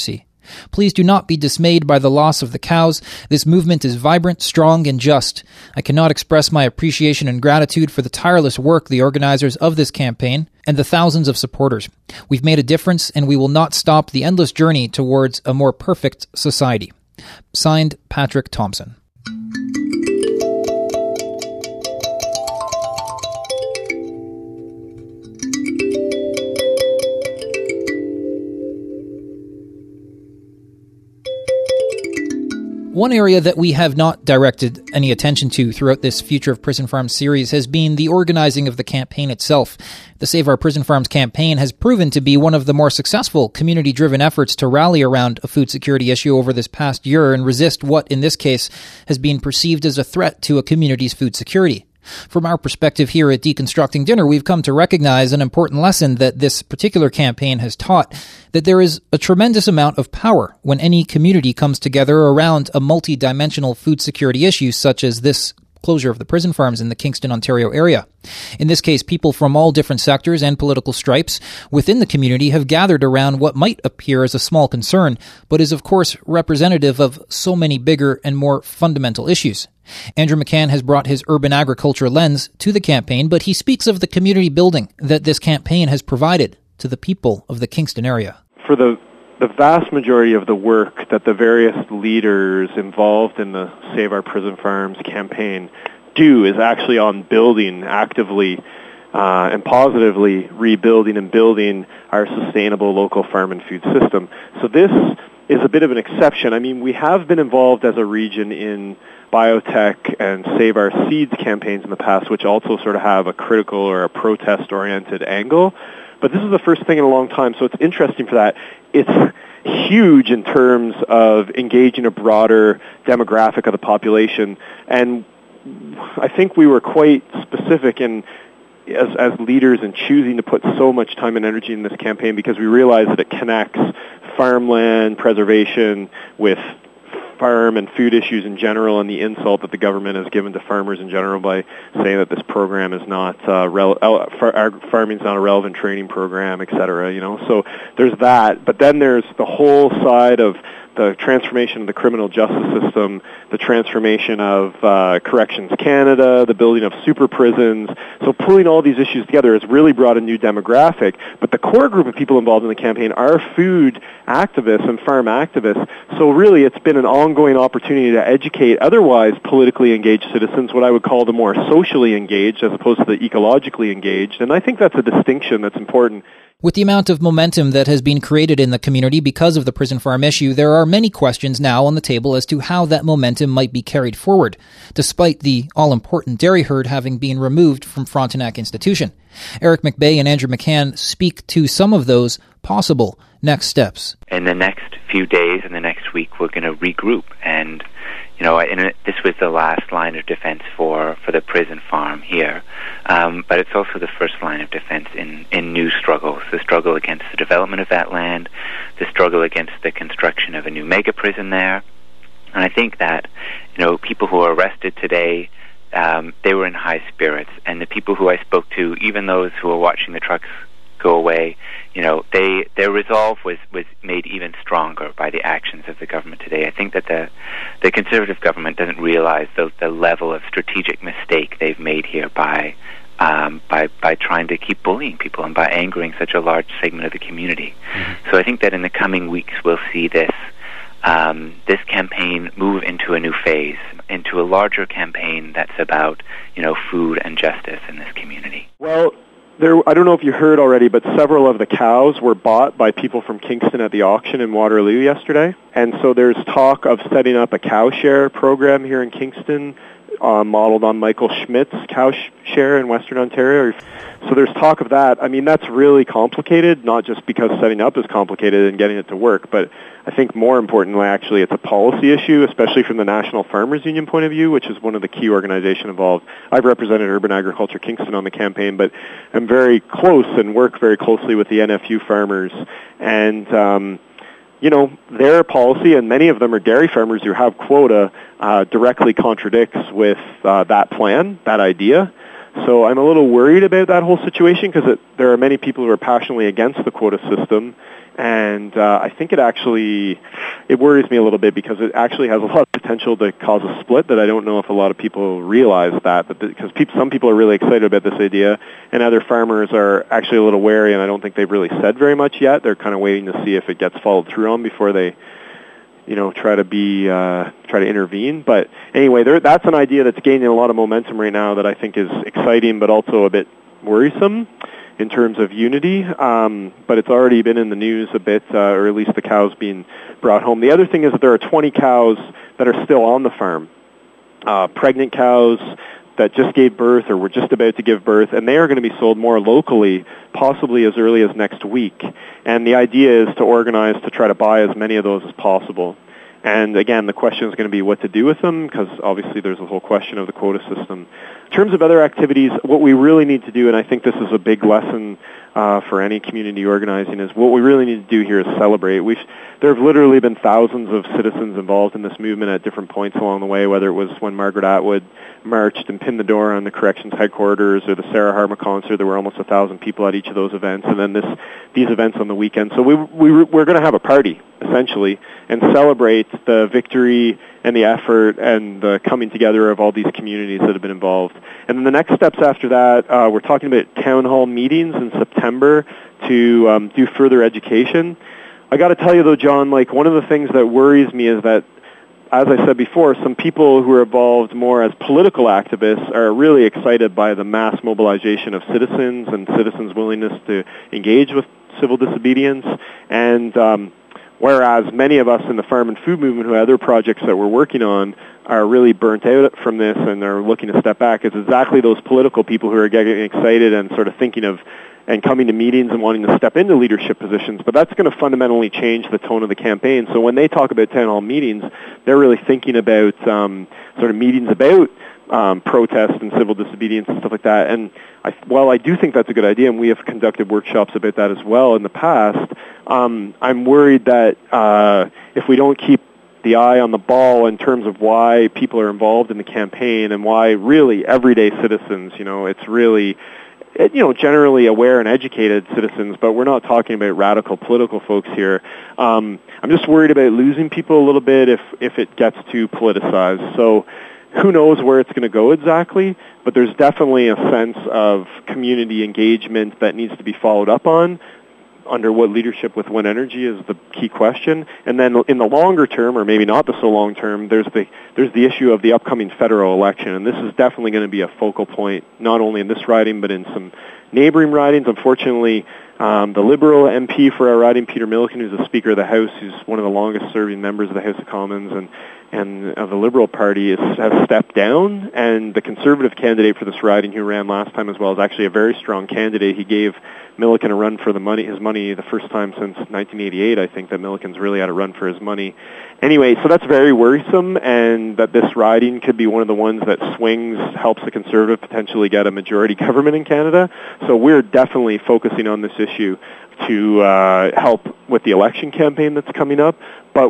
Please do not be dismayed by the loss of the cows. This movement is vibrant, strong, and just. I cannot express my appreciation and gratitude for the tireless work the organizers of this campaign and the thousands of supporters. We've made a difference, and we will not stop the endless journey towards a more perfect society. Signed, Patrick Thompson. One area that we have not directed any attention to throughout this Future of Prison Farms series has been the organizing of the campaign itself. The Save Our Prison Farms campaign has proven to be one of the more successful community-driven efforts to rally around a food security issue over this past year and resist what, in this case, has been perceived as a threat to a community's food security. From our perspective here at Deconstructing Dinner, we've come to recognize an important lesson that this particular campaign has taught, that there is a tremendous amount of power when any community comes together around a multi-dimensional food security issue such as this closure of the prison farms in the Kingston, Ontario area. In this case, people from all different sectors and political stripes within the community have gathered around what might appear as a small concern, but is of course representative of so many bigger and more fundamental issues. Andrew McCann has brought his urban agriculture lens to the campaign, but he speaks of the community building that this campaign has provided to the people of the Kingston area. For the vast majority of the work that the various leaders involved in the Save Our Prison Farms campaign do is actually on building actively and positively rebuilding and building our sustainable local farm and food system. So this is a bit of an exception. I mean, we have been involved as a region in biotech and Save Our Seeds campaigns in the past, which also sort of have a critical or a protest-oriented angle. But this is the first thing in a long time, so it's interesting for that. It's huge in terms of engaging a broader demographic of the population, and I think we were quite specific in as leaders in choosing to put so much time and energy in this campaign because we realize that it connects farmland preservation with farm and food issues in general, and the insult that the government has given to farmers in general by saying that this program is not farming is not a relevant training program, et cetera. You know, so there's that. But then there's the whole side of the transformation of the criminal justice system, the transformation of Corrections Canada, the building of super prisons. So pulling all these issues together has really brought a new demographic. But the core group of people involved in the campaign are food activists and farm activists. So really it's been an ongoing opportunity to educate otherwise politically engaged citizens, what I would call the more socially engaged as opposed to the ecologically engaged. And I think that's a distinction that's important. With the amount of momentum that has been created in the community because of the prison farm issue, there are many questions now on the table as to how that momentum might be carried forward, despite the all-important dairy herd having been removed from Frontenac Institution. Eric McBay and Andrew McCann speak to some of those possible next steps. In the next few days and the next week, we're going to regroup, and this was the last line of defense for the prison farm here, but it's also the first line of defense in new struggles, the struggle against the development of that land, the struggle against the construction of a new mega prison there. And I think that, people who are arrested today, they were in high spirits, and the people who I spoke to, even those who were watching the trucks go away, their resolve was made even stronger by the actions of the government today. I think that the Conservative government doesn't realize the level of strategic mistake they've made here by trying to keep bullying people and by angering such a large segment of the community. Mm-hmm. So I think that in the coming weeks we'll see this campaign move into a new phase, into a larger campaign that's about food and justice in this community. Well, I don't know if you heard already, but several of the cows were bought by people from Kingston at the auction in Waterloo yesterday. And so there's talk of setting up a cow share program here in Kingston, modeled on Michael Schmidt's cow share in Western Ontario. So there's talk of that. I mean, that's really complicated, not just because setting up is complicated and getting it to work, but I think more importantly, actually, it's a policy issue, especially from the National Farmers Union point of view, which is one of the key organizations involved. I've represented Urban Agriculture Kingston on the campaign, but I'm very close and work very closely with the NFU farmers. And, their policy, and many of them are dairy farmers who have quota, directly contradicts with that plan, that idea. So I'm a little worried about that whole situation because there are many people who are passionately against the quota system. And I think it worries me a little bit because it actually has a lot of potential to cause a split that I don't know if a lot of people realize that. But because some people are really excited about this idea, and other farmers are actually a little wary, and I don't think they've really said very much yet. They're kind of waiting to see if it gets followed through on before they, try to intervene. But anyway, that's an idea that's gaining a lot of momentum right now that I think is exciting, but also a bit worrisome in terms of unity, but it's already been in the news a bit, or at least the cows being brought home. The other thing is that there are 20 cows that are still on the farm, pregnant cows that just gave birth or were just about to give birth, and they are going to be sold more locally, possibly as early as next week. And the idea is to organize to try to buy as many of those as possible. And again, the question is going to be what to do with them, because obviously there's the whole question of the quota system. In terms of other activities, what we really need to do, and I think this is a big lesson for any community organizing, is what we really need to do here is celebrate. There have literally been thousands of citizens involved in this movement at different points along the way, whether it was when Margaret Atwood marched and pinned the door on the corrections headquarters, or the Sarah Hartman concert. There were almost 1,000 people at each of those events, and then these events on the weekend. So we're going to have a party, essentially, and celebrate the victory and the effort and the coming together of all these communities that have been involved. And then the next steps after that, we're talking about town hall meetings in September to do further education. I got to tell you, though, John, one of the things that worries me is that, as I said before, some people who are involved more as political activists are really excited by the mass mobilization of citizens and citizens' willingness to engage with civil disobedience. And whereas many of us in the farm and food movement who have other projects that we're working on are really burnt out from this and are looking to step back, it's exactly those political people who are getting excited and sort of thinking of and coming to meetings and wanting to step into leadership positions. But that's going to fundamentally change the tone of the campaign. So when they talk about town hall meetings, they're really thinking about sort of meetings about protest and civil disobedience and stuff like that. And while I do think that's a good idea, and we have conducted workshops about that as well in the past, I'm worried that if we don't keep the eye on the ball in terms of why people are involved in the campaign and why really everyday citizens, it's really, generally aware and educated citizens, but we're not talking about radical political folks here. I'm just worried about losing people a little bit if it gets too politicized. So who knows where it's going to go exactly, but there's definitely a sense of community engagement that needs to be followed up on under what leadership with Wind Energy is the key question. And then in the longer term, or maybe not the so long term, there's the issue of the upcoming federal election. And this is definitely going to be a focal point, not only in this riding, but in some neighboring ridings. Unfortunately, the Liberal MP for our riding, Peter Milliken, who's the Speaker of the House, who's one of the longest-serving members of the House of Commons and of the Liberal Party, has stepped down. And the Conservative candidate for this riding, who ran last time as well, is actually a very strong candidate. He gave Milliken a run for his money the first time since 1988, I think, that Milliken's really had a run for his money. Anyway, so that's very worrisome, and that this riding could be one of the ones that helps the Conservative potentially get a majority government in Canada. So we're definitely focusing on this issue to help with the election campaign that's coming up. But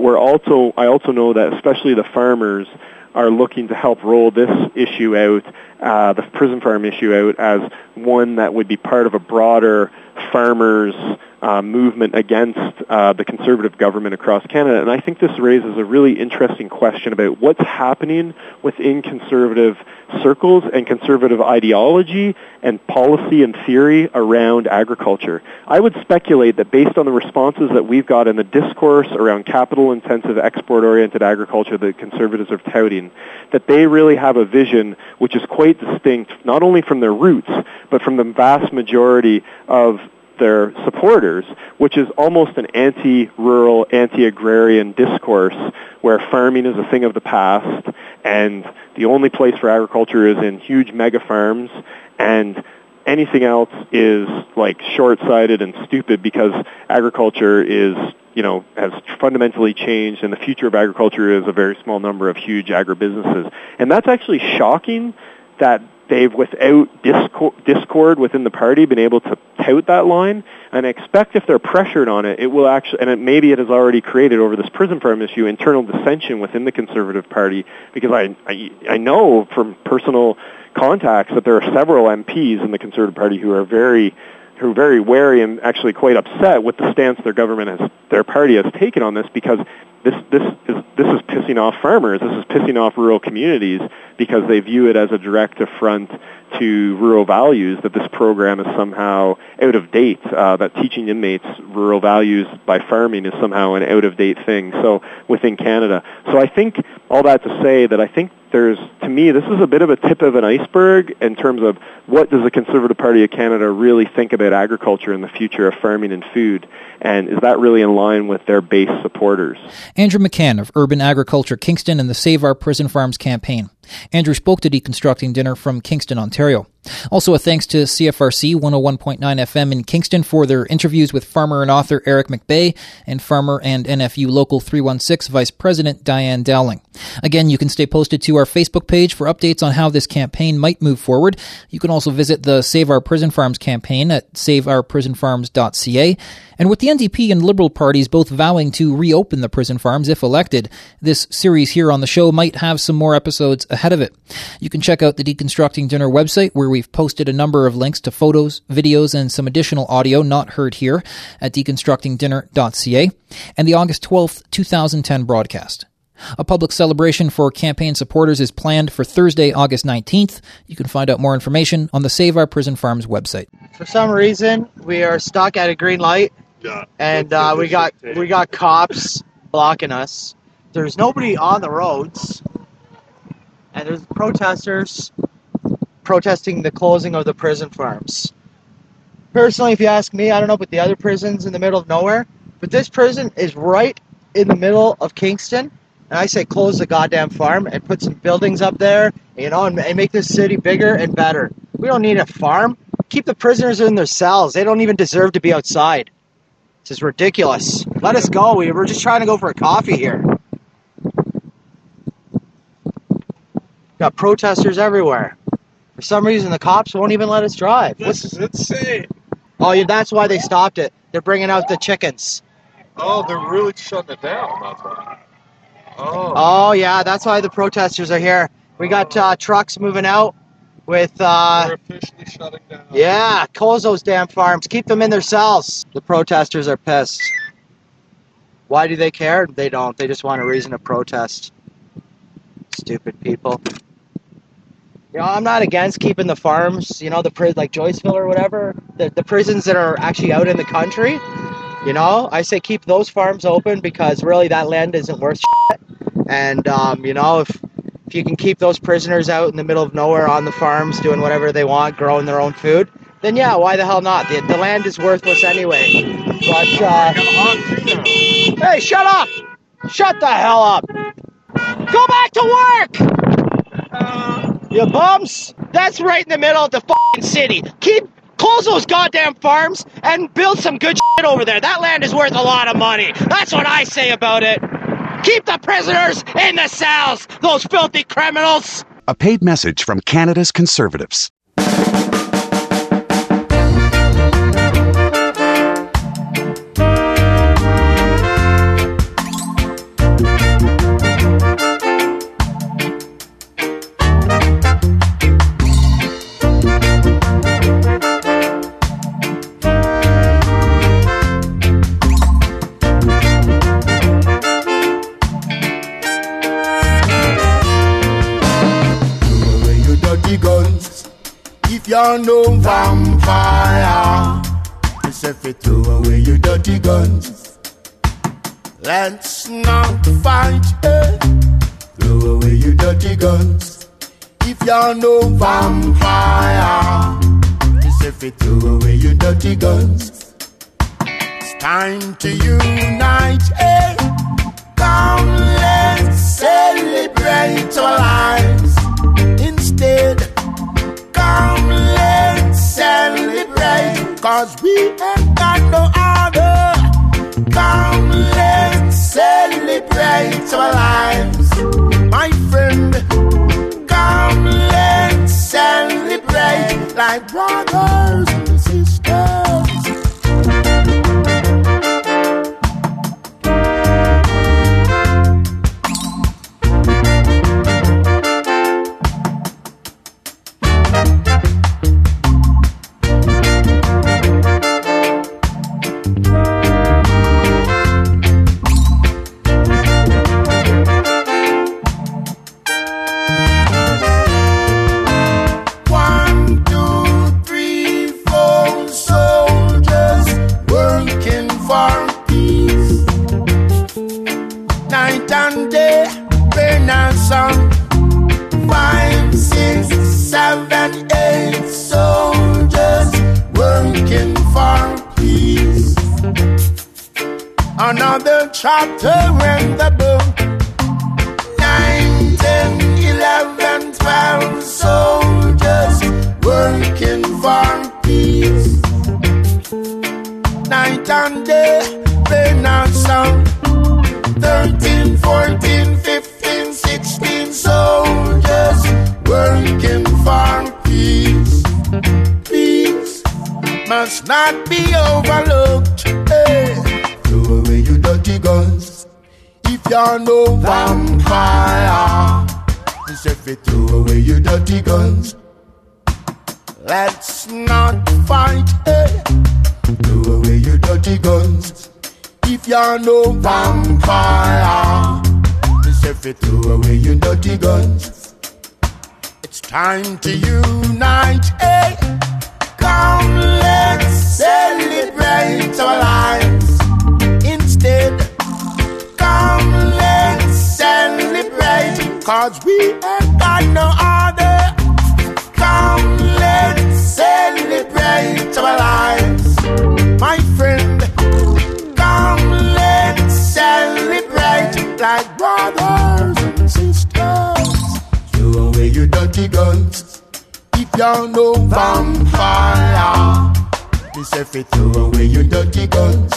I also know that especially the farmers are looking to help roll this issue out, the prison farm issue out, as one that would be part of a broader farmers movement against the Conservative government across Canada. And I think this raises a really interesting question about what's happening within Conservative circles and Conservative ideology and policy and theory around agriculture. I would speculate that based on the responses that we've got in the discourse around capital-intensive, export-oriented agriculture that Conservatives are touting, that they really have a vision which is quite distinct, not only from their roots, but from the vast majority of their supporters, which is almost an anti-rural, anti-agrarian discourse where farming is a thing of the past and the only place for agriculture is in huge mega farms, and anything else is short-sighted and stupid because agriculture has fundamentally changed, and the future of agriculture is a very small number of huge agribusinesses. And that's actually shocking that they've, without discord within the party, been able to tout that line. And I expect if they're pressured on it, it will actually, and maybe it has already created over this prison farm issue, internal dissension within the Conservative Party, because I know from personal contacts that there are several MPs in the Conservative Party who are very wary and actually quite upset with the stance their party has taken on this, because this is pissing off farmers. This is pissing off rural communities, because they view it as a direct affront to rural values, that this program is somehow out of date, that teaching inmates rural values by farming is somehow an out-of-date thing within Canada. So I think all that to say that I think to me, this is a bit of a tip of an iceberg in terms of what does the Conservative Party of Canada really think about agriculture and the future of farming and food, and is that really in line with their base supporters? Andrew McCann of Urban Agriculture Kingston and the Save Our Prison Farms campaign. Andrew spoke to Deconstructing Dinner from Kingston, Ontario. Also a thanks to CFRC 101.9 FM in Kingston for their interviews with farmer and author Eric McBay and farmer and NFU Local 316 Vice President Diane Dowling. Again, you can stay posted to our Facebook page for updates on how this campaign might move forward. You can also visit the Save Our Prison Farms campaign at saveourprisonfarms.ca. And with the NDP and Liberal parties both vowing to reopen the prison farms if elected, this series here on the show might have some more episodes ahead of it. You can check out the Deconstructing Dinner website, where we've posted a number of links to photos, videos, and some additional audio not heard here at deconstructingdinner.ca, and the August 12th, 2010 broadcast. A public celebration for campaign supporters is planned for Thursday, August 19th. You can find out more information on the Save Our Prison Farms website. For some reason, we are stuck at a green light, and we got cops blocking us. There's nobody on the roads, and there's protesters protesting the closing of the prison farms. Personally, if you ask me, I don't know about the other prisons in the middle of nowhere, but this prison is right in the middle of Kingston. And I say close the goddamn farm and put some buildings up there, and make this city bigger and better. We don't need a farm. Keep the prisoners in their cells. They don't even deserve to be outside. This is ridiculous. Let us go. We're just trying to go for a coffee here. Got protesters everywhere. For some reason, the cops won't even let us drive. This is insane. Oh, yeah, that's why they stopped it. They're bringing out the chickens. Oh, they're really shutting it down. That's why. Oh, yeah, that's why the protesters are here. We got trucks moving out with... They're officially shutting down. Yeah, close those damn farms. Keep them in their cells. The protesters are pissed. Why do they care? They don't. They just want a reason to protest. Stupid people. You know, I'm not against keeping the farms, like Joyceville or whatever, the prisons that are actually out in the country. I say keep those farms open, because really that land isn't worth shit. And, if you can keep those prisoners out in the middle of nowhere on the farms doing whatever they want, growing their own food, then yeah, why the hell not? The land is worthless anyway. But, hey, shut up! Shut the hell up! Go back to work! You bums! That's right in the middle of the fucking city. Close those goddamn farms and build some good shit over there. That land is worth a lot of money. That's what I say about it. Keep the prisoners in the cells, those filthy criminals. A paid message from Canada's Conservatives. You're no vampire. It's if you throw away your dirty guns. Let's not fight, Throw away your dirty guns. If you're no vampire, it's if you throw away your dirty guns. It's time to unite, Come, let's celebrate our lives. Instead, come, let's celebrate, 'cause we ain't got no other. Come, let's celebrate our lives. My friend, come, let's celebrate. brothers and sisters. Another chapter in the book. 9, 10, 11, 12 soldiers working for peace. Night and day, rain and sun. 13, 14, 15, 16 soldiers working for peace. Peace must not be overlooked. Hey. Throw away your dirty guns. If you're no vampire, just if you throw away your dirty guns. Let's not fight, eh? Throw away your dirty guns. If you're no vampire, just if you throw away your dirty guns. It's time to unite, eh? Come, let's celebrate our lives. Instead, come, let's celebrate, 'cause we ain't got no other. Come, let's celebrate our lives. My friend, come, let's celebrate like brothers and sisters. Throw away your dirty guns. If you're no vampire, just if you throw away your dirty guns.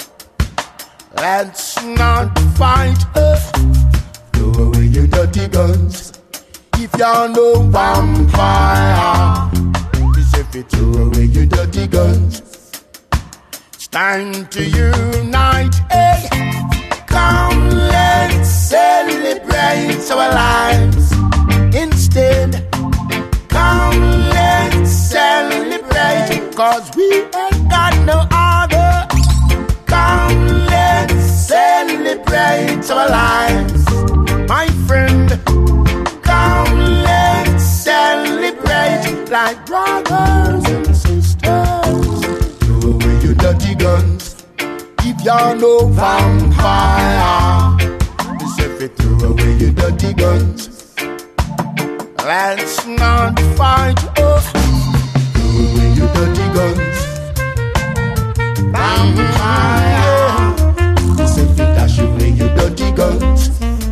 Let's not fight, throw away your dirty guns. If you're no vampire, just if you throw away your dirty guns. It's time to unite, eh? Come, let's celebrate our lives. Instead, come, let's celebrate, 'cause we ain't got no other. Come, let's celebrate our lives. My friend, come, let's celebrate like brothers and sisters. Throw away your dirty guns. If you're no vampire, just if you throw away your dirty guns. Let's not fight, oh. Throw away your dirty guns. Vampire, just if you dash away your dirty guns.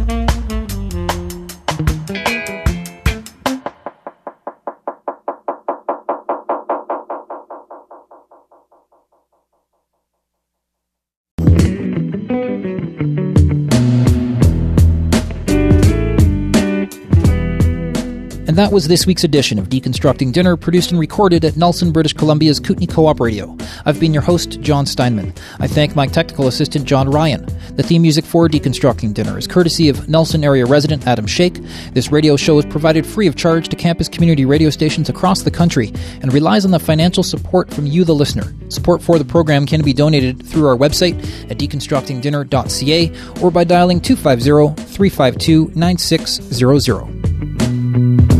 And that was this week's edition of Deconstructing Dinner, produced and recorded at Nelson, British Columbia's Kootenai Co-op Radio. I've been your host, John Steinman. I thank my technical assistant, John Ryan. The theme music for Deconstructing Dinner is courtesy of Nelson area resident Adam Shake. This radio show is provided free of charge to campus community radio stations across the country and relies on the financial support from you, the listener. Support for the program can be donated through our website at deconstructingdinner.ca or by dialing 250-352-9600.